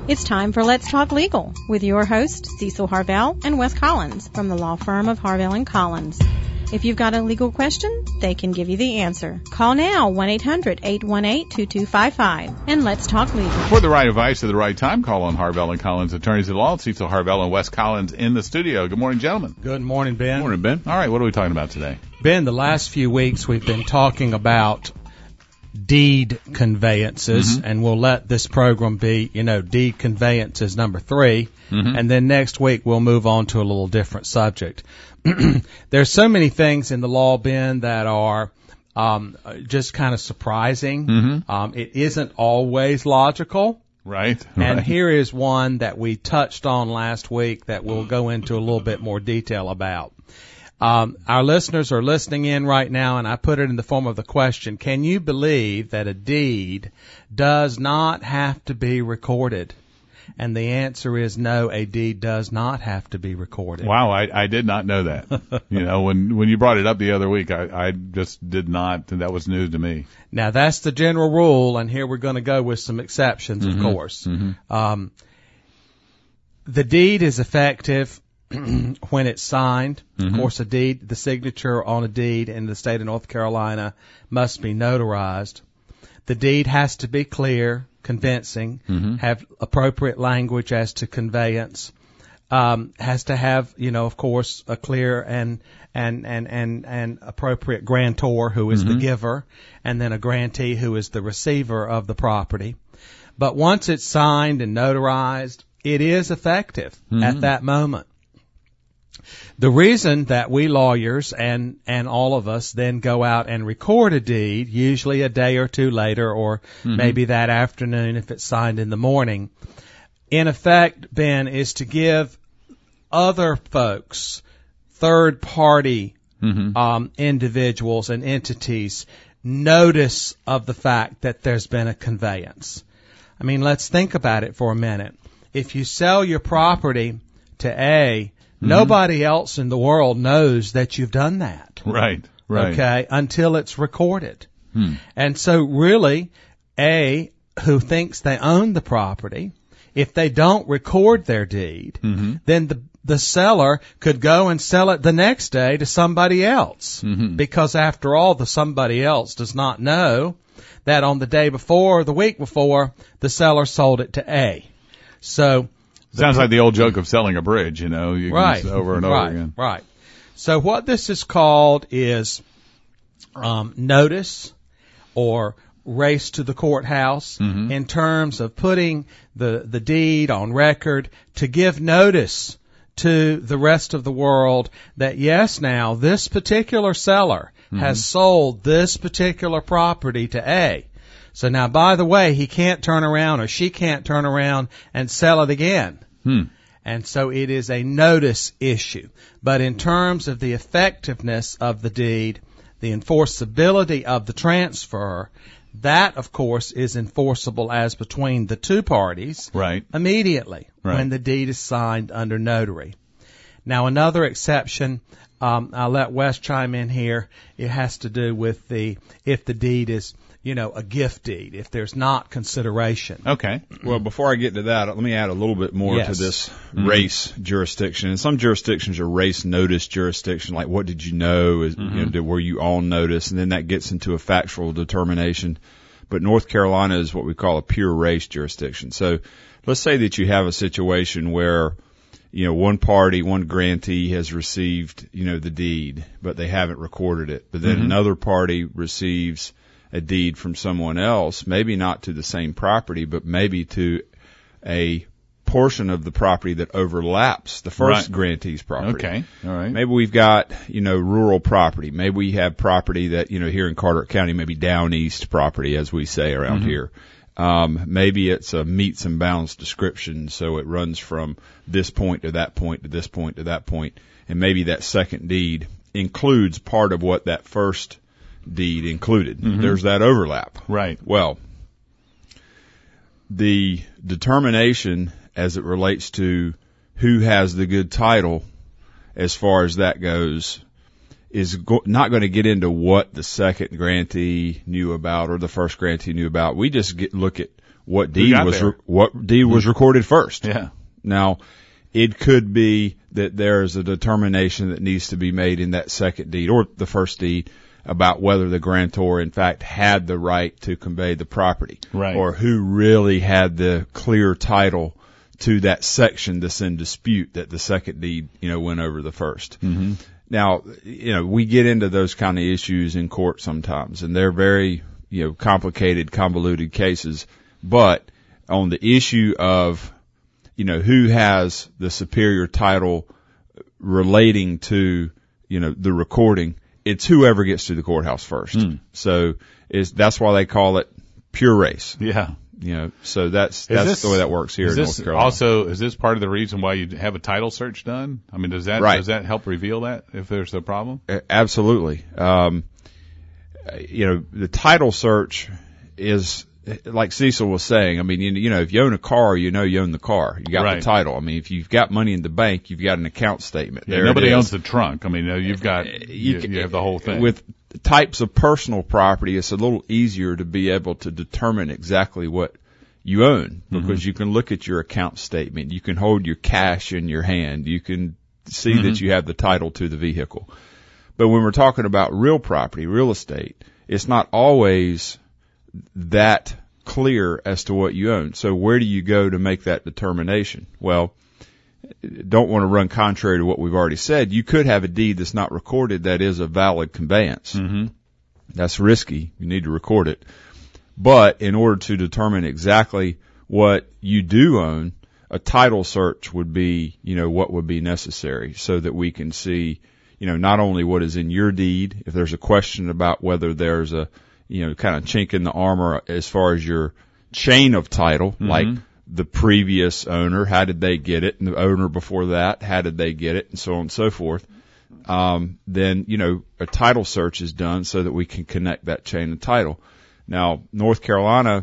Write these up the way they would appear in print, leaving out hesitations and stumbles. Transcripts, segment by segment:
It's time for Let's Talk Legal with your hosts, Cecil Harvell and Wes Collins from the law firm of Harvell & Collins. If you've got a legal question, they can give you the answer. Call now, 1-800-818-2255, and let's talk legal. For the right advice at the right time, call on Harvell & Collins attorneys at law. Cecil Harvell and Wes Collins in the studio. Good morning, gentlemen. Good morning, Ben. Good morning, Ben. All right, what are we talking about today? Ben, the last few weeks we've been talking about deed conveyances, and we'll let this program be, deed conveyances number 3, and then next week we'll move on to a little different subject. There's so many things in the law, Ben, that are just kind of surprising. It isn't always logical. Right. And here is one that we touched on last week that we'll go into a little bit more detail about. Our listeners are listening in right now, and I put it in the form of the question, can you believe that a deed does not have to be recorded? And the answer is no, a deed does not have to be recorded. Wow, I did not know that. When you brought it up the other week, I just did not, and that was news to me. Now, that's the general rule, and here we're going to go with some exceptions, of course. The deed is effective when it's signed. Of course, the signature on a deed in the state of North Carolina must be notarized. The deed has to be clear, convincing, have appropriate language as to conveyance, has to have, of course, a clear and appropriate grantor who is the giver, and then a grantee who is the receiver of the property. But once it's signed and notarized, it is effective at that moment. The reason that we lawyers and all of us then go out and record a deed, usually a day or two later, or maybe that afternoon if it's signed in the morning, in effect, Ben, is to give other folks, third-party individuals and entities, notice of the fact that there's been a conveyance. I mean, let's think about it for a minute. If you sell your property to A, nobody else in the world knows that you've done that. Right. Okay, until it's recorded. And so really, A, who thinks they own the property, if they don't record their deed, then the seller could go and sell it the next day to somebody else. Because after all, the somebody else does not know that on the day before or the week before, the seller sold it to A. So sounds like the old joke of selling a bridge, you can over and over again. Right. So what this is called is notice or race to the courthouse in terms of putting the deed on record to give notice to the rest of the world that, yes, now, this particular seller has sold this particular property to A. So now, by the way, he can't turn around or she can't turn around and sell it again. And so it is a notice issue. But in terms of the effectiveness of the deed, the enforceability of the transfer, that, of course, is enforceable as between the two parties immediately when the deed is signed under notary. Now, another exception, I'll let Wes chime in here. It has to do with if the deed is a gift deed, if there's not consideration. Okay. Well, before I get to that, let me add a little bit more to this race jurisdiction. And some jurisdictions are race notice jurisdiction, like what did you know? Were you on notice? And then that gets into a factual determination. But North Carolina is what we call a pure race jurisdiction. So let's say that you have a situation where one party, one grantee has received, the deed, but they haven't recorded it. But then another party receives a deed from someone else, maybe not to the same property, but maybe to a portion of the property that overlaps the first grantee's property. Okay. All right. Maybe we've got, rural property. Maybe we have property that, here in Carteret County, maybe down east property, as we say around here. Maybe it's a meets and bounds description, so it runs from this point to that point to this point to that point, and maybe that second deed includes part of what that first deed included. There's that overlap. Right. Well, the determination as it relates to who has the good title as far as that goes is not going to get into what the second grantee knew about or the first grantee knew about. We just look at what deed was recorded first. Yeah. Now, it could be that there's a determination that needs to be made in that second deed or the first deed about whether the grantor in fact had the right to convey the property, right, or who really had the clear title to that section that's in dispute that the second deed, went over the first. Mm-hmm. Now, we get into those kind of issues in court sometimes, and they're very, complicated, convoluted cases. But on the issue of, who has the superior title relating to, the recording, it's whoever gets to the courthouse first. So that's why they call it pure race. Yeah. So that's the way that works here in North Carolina. Also, is this part of the reason why you have a title search done? I mean, does that help reveal that if there's a problem? Absolutely. The title search is, like Cecil was saying, I mean, if you own a car, you own the car. You got the title. I mean, if you've got money in the bank, you've got an account statement. Yeah, nobody owns the trunk. I mean, you've got, you have the whole thing. With types of personal property, it's a little easier to be able to determine exactly what you own, because you can look at your account statement. You can hold your cash in your hand. You can see that you have the title to the vehicle. But when we're talking about real property, real estate, it's not always that clear as to what you own. So where do you go to make that determination? Well, don't want to run contrary to what we've already said. You could have a deed that's not recorded that is a valid conveyance. Mm-hmm. That's risky. You need to record it. But in order to determine exactly what you do own, a title search would be, what would be necessary so that we can see, not only what is in your deed, if there's a question about whether there's a, kind of chink in the armor as far as your chain of title, like the previous owner, how did they get it? And the owner before that, how did they get it? And so on and so forth. Then, a title search is done so that we can connect that chain of title. Now, North Carolina,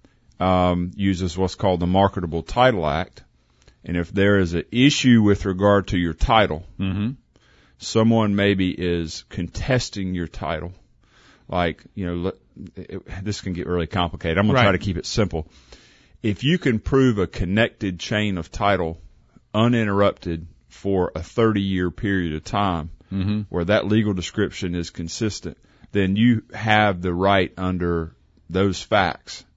uses what's called the Marketable Title Act. And if there is an issue with regard to your title, someone maybe is contesting your title, like, this can get really complicated. I'm going to try to keep it simple. If you can prove a connected chain of title uninterrupted for a 30-year period of time, where that legal description is consistent, then you have the right under those facts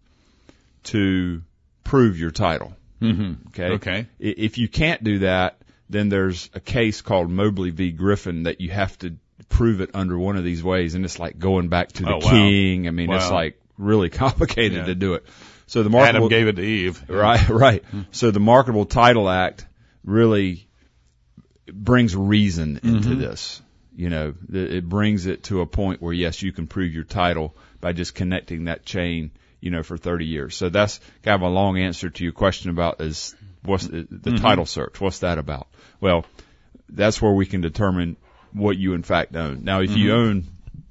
to prove your title. Okay. If you can't do that, then there's a case called Mobley v. Griffin that you have to prove it under one of these ways, and it's like going back to the king. I mean, it's like really complicated to do it. So the Adam gave it to Eve. Right. So the Marketable Title Act really brings reason into this. It brings it to a point where, yes, you can prove your title by just connecting that chain, for 30 years. So that's kind of a long answer to your question about what's the title search. What's that about? Well, that's where we can determine what you in fact own. Now, if you own,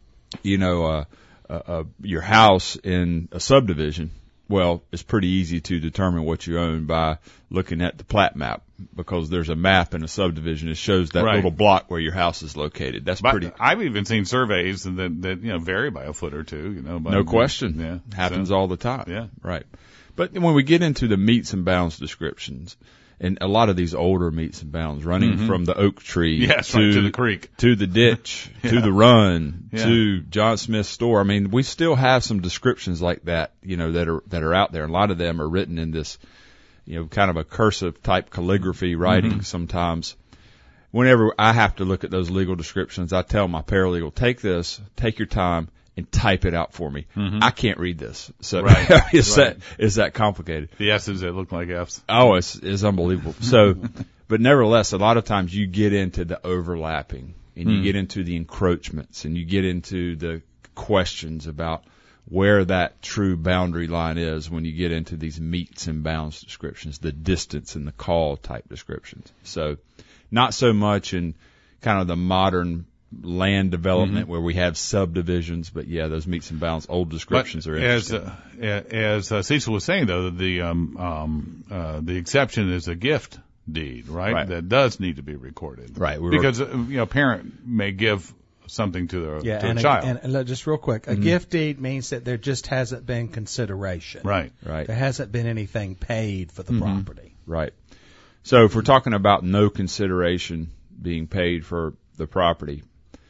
your house in a subdivision, well, it's pretty easy to determine what you own by looking at the plat map, because there's a map in a subdivision that shows that little block where your house is located. That's pretty. I've even seen surveys that vary by a foot or two. No question. Yeah, happens all the time. Yeah, right. But when we get into the metes and bounds descriptions, and a lot of these older metes and bounds running from the oak tree to the creek, to the ditch, to the run, to John Smith's store. I mean, we still have some descriptions like that, that are out there. A lot of them are written in this, kind of a cursive type calligraphy writing sometimes. Whenever I have to look at those legal descriptions, I tell my paralegal, take your time and type it out for me. I can't read this. So it's that complicated. The S's that look like F's. Oh, it's unbelievable. So, but nevertheless, a lot of times you get into the overlapping, and you get into the encroachments, and you get into the questions about where that true boundary line is when you get into these metes and bounds descriptions, the distance and the call type descriptions. So not so much in kind of the modern land development where we have subdivisions, but those metes and bounds, old descriptions are interesting. As Cecil was saying, though, the exception is a gift deed, right? That does need to be recorded, right? Because a parent may give something to the and child. And just real quick, a gift deed means that there just hasn't been consideration. Right. There hasn't been anything paid for the property. Right. So if we're talking about no consideration being paid for the property,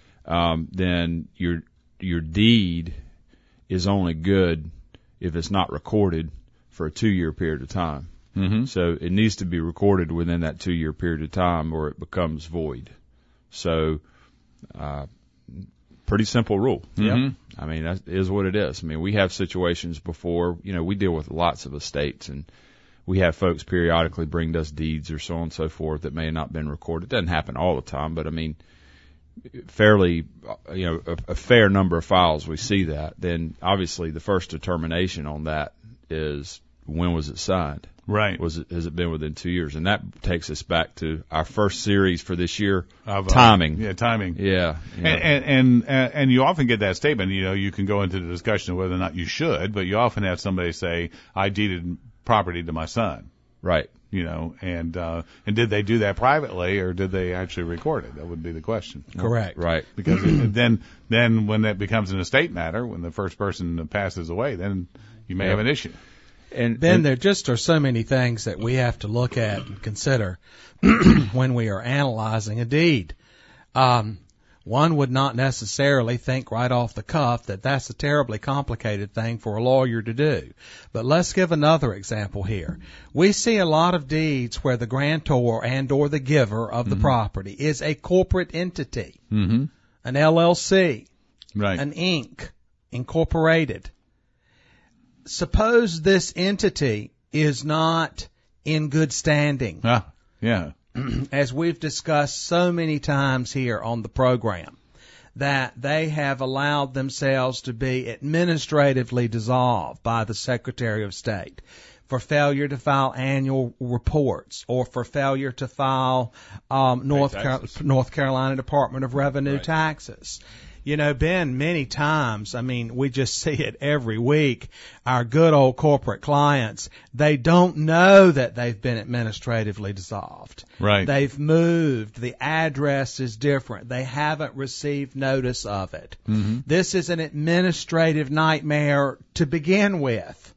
then your deed is only good if it's not recorded for a 2-year period of time. Mm-hmm. So it needs to be recorded within that 2-year period of time or it becomes void. So, pretty simple rule. Mm-hmm. I mean, that is what it is. I mean, we have situations before, we deal with lots of estates and we have folks periodically bring us deeds or so on and so forth that may have not been recorded. It doesn't happen all the time, but I mean, fairly, a fair number of files we see that. Then obviously the first determination on that is when was it signed? Right. Has it been within 2 years? And that takes us back to our first series for this year, of timing. Timing. Yeah. And you often get that statement, you can go into the discussion of whether or not you should, but you often have somebody say, I deeded property to my son. Right. And did they do that privately or did they actually record it? That would be the question. Correct. Right. Because then when that becomes an estate matter, when the first person passes away, then you may have an issue. And Ben, there just are so many things that we have to look at and consider when we are analyzing a deed. One would not necessarily think right off the cuff that that's a terribly complicated thing for a lawyer to do. But let's give another example here. We see a lot of deeds where the grantor and or the giver of the property is a corporate entity, an LLC, right, an Inc., incorporated. Suppose this entity is not in good standing. Yeah. As we've discussed so many times here on the program, that they have allowed themselves to be administratively dissolved by the Secretary of State for failure to file annual reports or for failure to file North Carolina Department of Revenue taxes. Ben, many times, we just see it every week, our good old corporate clients, they don't know that they've been administratively dissolved. Right. They've moved. The address is different. They haven't received notice of it. Mm-hmm. This is an administrative nightmare to begin with.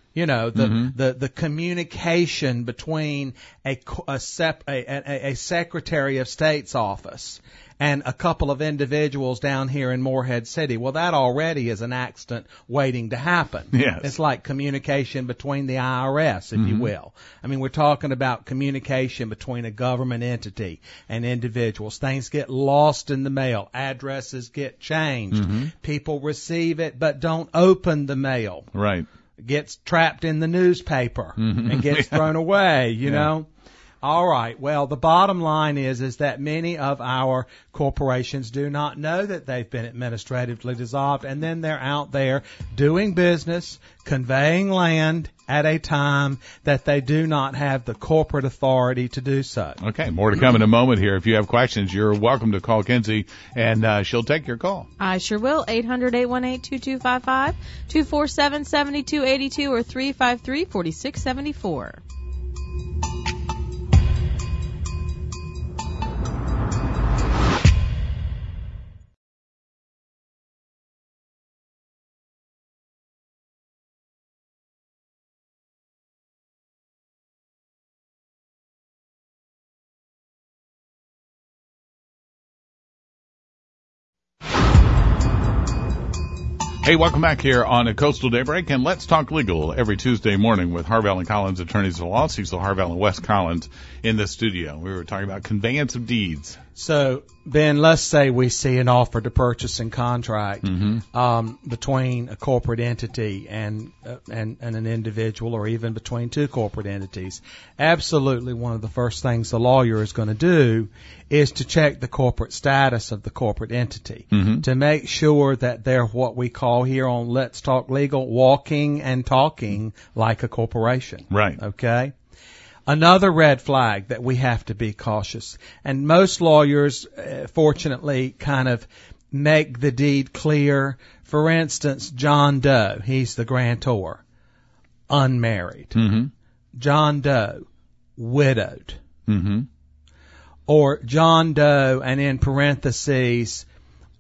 The communication between a Secretary of State's office and a couple of individuals down here in Morehead City. Well, that already is an accident waiting to happen. Yes. It's like communication between the IRS, if you will. We're talking about communication between a government entity and individuals. Things get lost in the mail. Addresses get changed. People receive it but don't open the mail. Right. Gets trapped in the newspaper and gets thrown away, you know. All right. Well, the bottom line is that many of our corporations do not know that they've been administratively dissolved, and then they're out there doing business, conveying land at a time that they do not have the corporate authority to do so. Okay. More to come in a moment here. If you have questions, you're welcome to call Kinsey, and she'll take your call. I sure will. 800-818-2255, 247-7282, or 353-4674. Hey, welcome back here on a Coastal Daybreak, and Let's Talk Legal every Tuesday morning with Harvell and Collins, attorneys of law, Cecil Harvell and Wes Collins in the studio. We were talking about conveyance of deeds. So, Ben, let's say we see an offer to purchase and contract between a corporate entity and an individual, or even between two corporate entities. Absolutely, one of the first things the lawyer is going to do is to check the corporate status of the corporate entity to make sure that they're what we call here on Let's Talk Legal, walking and talking like a corporation. Right. Okay? Another red flag that we have to be cautious, and most lawyers, fortunately, kind of make the deed clear. For instance, John Doe, he's the grantor, unmarried. John Doe, widowed. Or John Doe, and in parentheses,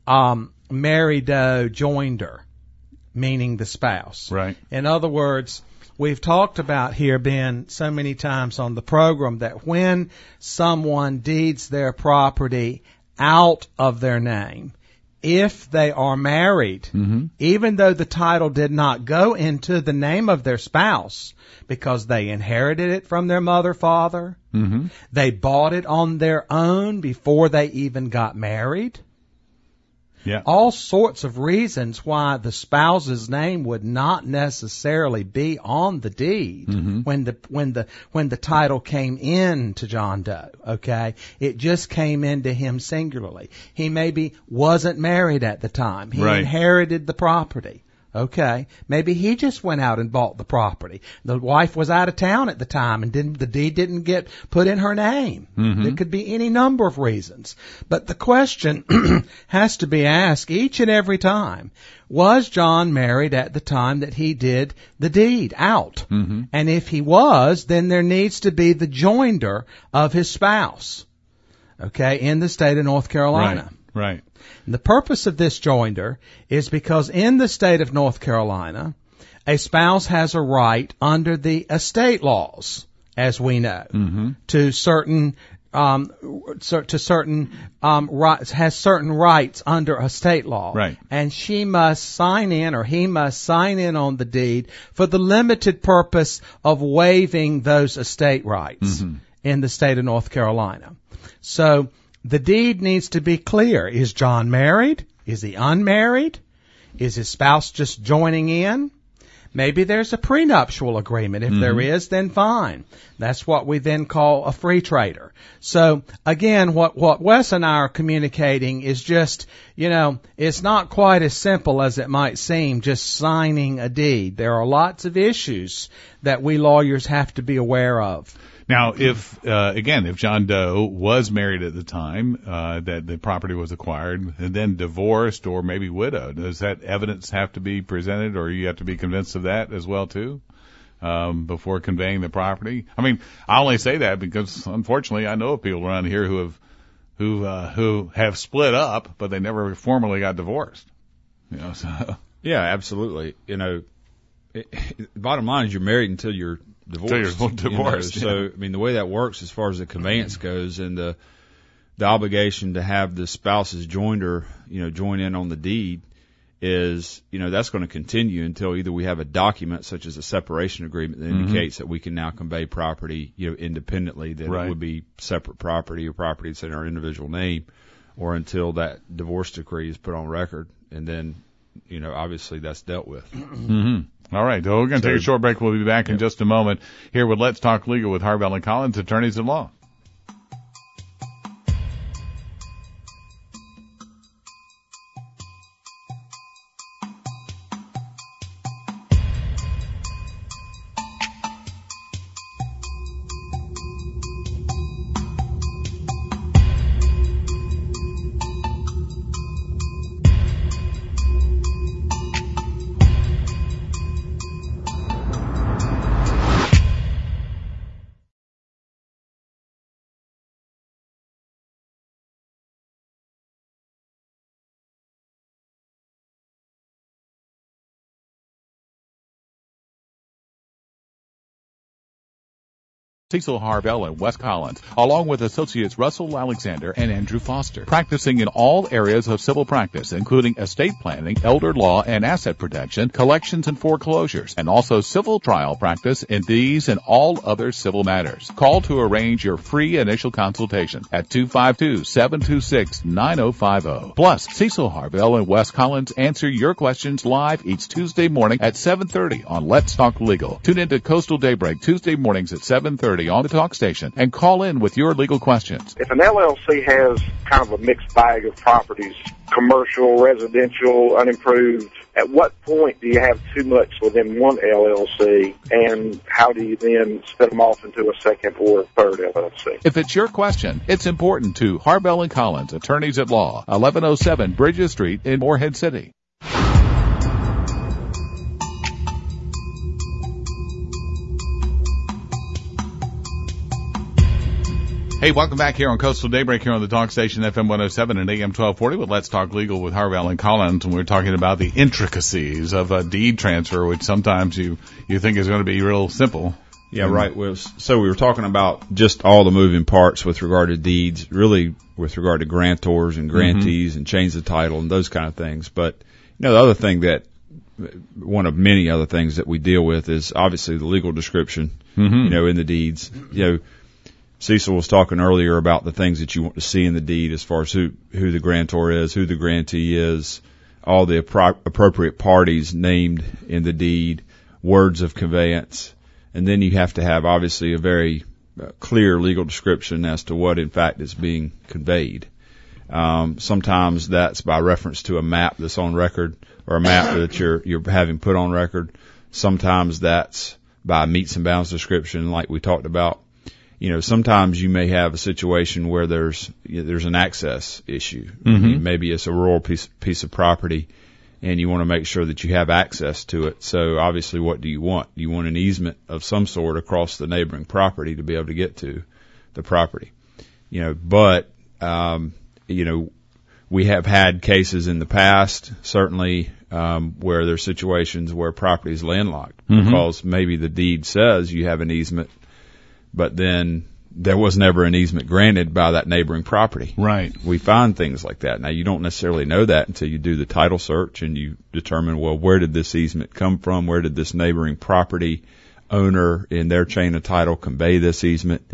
Mary Doe joinder, meaning the spouse. Right. In other words, we've talked about here, Ben, so many times on the program that when someone deeds their property out of their name, if they are married, even though the title did not go into the name of their spouse because they inherited it from their mother, father, they bought it on their own before they even got married. Yeah. All sorts of reasons why the spouse's name would not necessarily be on the deed when the title came in to John Doe. Okay, it just came into him singularly. He maybe wasn't married at the time. He inherited the property. Okay, maybe he just went out and bought the property. The wife was out of town at the time and the deed didn't get put in her name. There could be any number of reasons. But the question has to be asked each and every time, was John married at the time that he did the deed out? And if he was, then there needs to be the joinder of his spouse, okay, in the state of North Carolina. Right. And the purpose of this joinder is because in the state of North Carolina, a spouse has a right under the estate laws, as we know, to certain rights, has certain rights under estate law. Right. And she must sign in, or he must sign in on the deed for the limited purpose of waiving those estate rights in the state of North Carolina. So the deed needs to be clear. Is John married? Is he unmarried? Is his spouse just joining in? Maybe there's a prenuptial agreement. If there is, then fine. That's what we then call a free trader. So again, what Wes and I are communicating is just, it's not quite as simple as it might seem, just signing a deed. There are lots of issues that we lawyers have to be aware of. Now, if John Doe was married at the time that the property was acquired and then divorced or maybe widowed, does that evidence have to be presented, or you have to be convinced of that as well too before conveying the property? I mean, I only say that because unfortunately I know of people around here who have split up, but they never formally got divorced. So. Yeah, absolutely. Bottom line is you're married until you're divorced. So, I mean, the way that works as far as the conveyance goes and the obligation to have the spouse's joinder, join in on the deed is, that's going to continue until either we have a document such as a separation agreement that indicates that we can now convey property, independently, that it would be separate property or property that's in our individual name, or until that divorce decree is put on record. And then, obviously that's dealt with. All right, so we're going to take a short break. We'll be back in just a moment here with Let's Talk Legal with Harvell and Collins, attorneys at law. Cecil Harvell and Wes Collins, along with associates Russell Alexander and Andrew Foster, practicing in all areas of civil practice, including estate planning, elder law and asset protection, collections and foreclosures, and also civil trial practice in these and all other civil matters. Call to arrange your free initial consultation at 252-726-9050. Plus, Cecil Harvell and Wes Collins answer your questions live each Tuesday morning at 7:30 on Let's Talk Legal. Tune into Coastal Daybreak Tuesday mornings at 7:30 on the talk station and call in with your legal questions. If an LLC has kind of a mixed bag of properties, commercial, residential, unimproved, at what point do you have too much within one LLC, and how do you then split them off into a second or a third LLC? If it's your question, it's important to Harvell and Collins, attorneys at law, 1107 Bridges Street in Morehead City. Hey, welcome back here on Coastal Daybreak here on the Talk Station FM 107 and AM 1240 with Let's Talk Legal with Harvell and Collins, and we're talking about the intricacies of a deed transfer, which sometimes you think is going to be real simple. Yeah, right. So we were talking about just all the moving parts with regard to deeds, really with regard to grantors and grantees and chains of title and those kind of things. But, the other thing that, one of many other things that we deal with is obviously the legal description, in the deeds. Cecil was talking earlier about the things that you want to see in the deed as far as who the grantor is, who the grantee is, all the appropriate parties named in the deed, words of conveyance. And then you have to have obviously a very clear legal description as to what in fact is being conveyed. Sometimes that's by reference to a map that's on record or a map that you're having put on record. Sometimes that's by metes and bounds description like we talked about. Sometimes you may have a situation where there's an access issue. Maybe it's a rural piece of property and you want to make sure that you have access to it. So obviously what do you want? You want an easement of some sort across the neighboring property to be able to get to the property. We have had cases in the past, certainly, where there's situations where property is landlocked because maybe the deed says you have an easement, but then there was never an easement granted by that neighboring property. Right. We find things like that. Now, you don't necessarily know that until you do the title search and you determine, well, where did this easement come from? Where did this neighboring property owner in their chain of title convey this easement?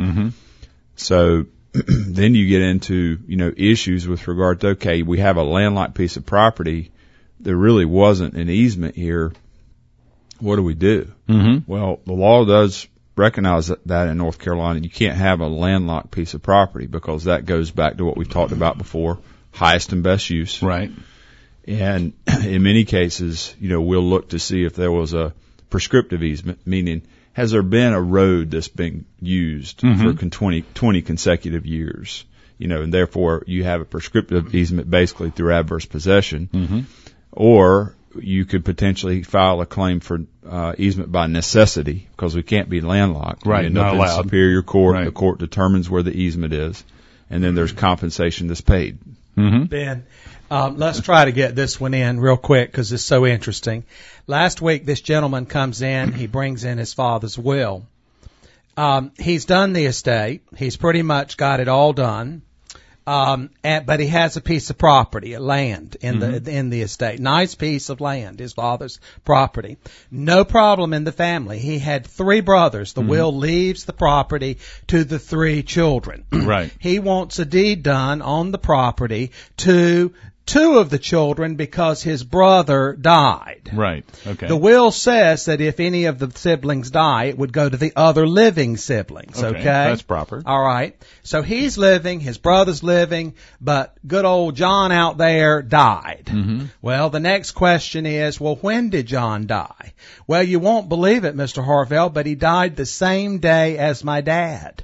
So then you get into, issues with regard to, okay, we have a landlocked piece of property. There really wasn't an easement here. What do we do? Well, the law does recognize that in North Carolina, you can't have a landlocked piece of property because that goes back to what we've talked about before, highest and best use. Right. And in many cases, we'll look to see if there was a prescriptive easement, meaning has there been a road that's been used for 20 consecutive years, and therefore you have a prescriptive easement basically through adverse possession, or you could potentially file a claim for easement by necessity because we can't be landlocked. Right, not allowed. Superior court, right. The court determines where the easement is, and then there's compensation that's paid. Ben, let's try to get this one in real quick because it's so interesting. Last week, this gentleman comes in. He brings in his father's will. He's done the estate. He's pretty much got it all done. But he has a piece of property, land in the estate. Nice piece of land, his father's property. No problem in the family. He had 3 brothers. The will leaves the property to the 3 children. Right. He wants a deed done on the property to 2 of the children because his brother died. Right. Okay. The will says that if any of the siblings die, it would go to the other living siblings. Okay. That's proper. All right. So he's living, his brother's living, but good old John out there died. Well, the next question is, well, when did John die? Well, you won't believe it, Mr. Harvell, but he died the same day as my dad.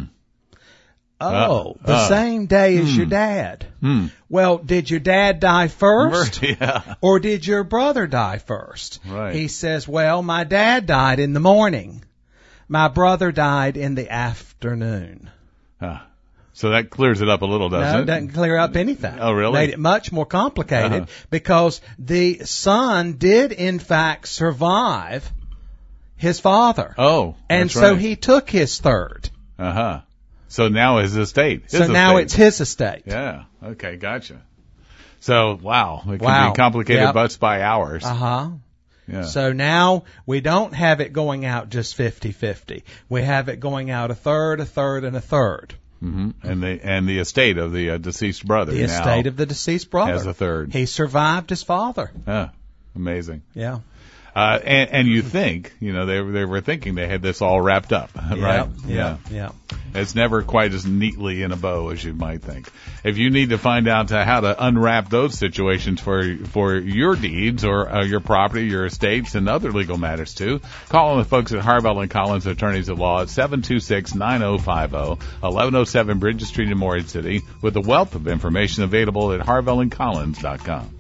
Oh, the same day as your dad. Well, did your dad die first? Yeah. Or did your brother die first? Right. He says, well, my dad died in the morning. My brother died in the afternoon. So that clears it up a little, doesn't it? No, it doesn't clear up anything. Oh, really? Made it much more complicated because the son did, in fact, survive his father. Oh, and so right. he took his third. So now his estate. So now it's his estate. Yeah. Okay. Gotcha. So, wow. It can be complicated butts by hours. Yeah. So now we don't have it going out just 50-50. We have it going out a third, a third, and a third. And the estate of the deceased brother. The estate of the deceased brother. Has a third. He survived his father. Amazing. Yeah. And you think, they were thinking they had this all wrapped up, right? Yeah. It's never quite as neatly in a bow as you might think. If you need to find out how to unwrap those situations for your deeds or your property, your estates, and other legal matters too, call on the folks at Harvell and Collins Attorneys at Law at 726-9050, 1107 Bridges Street in Morehead City, with a wealth of information available at harvellandcollins.com.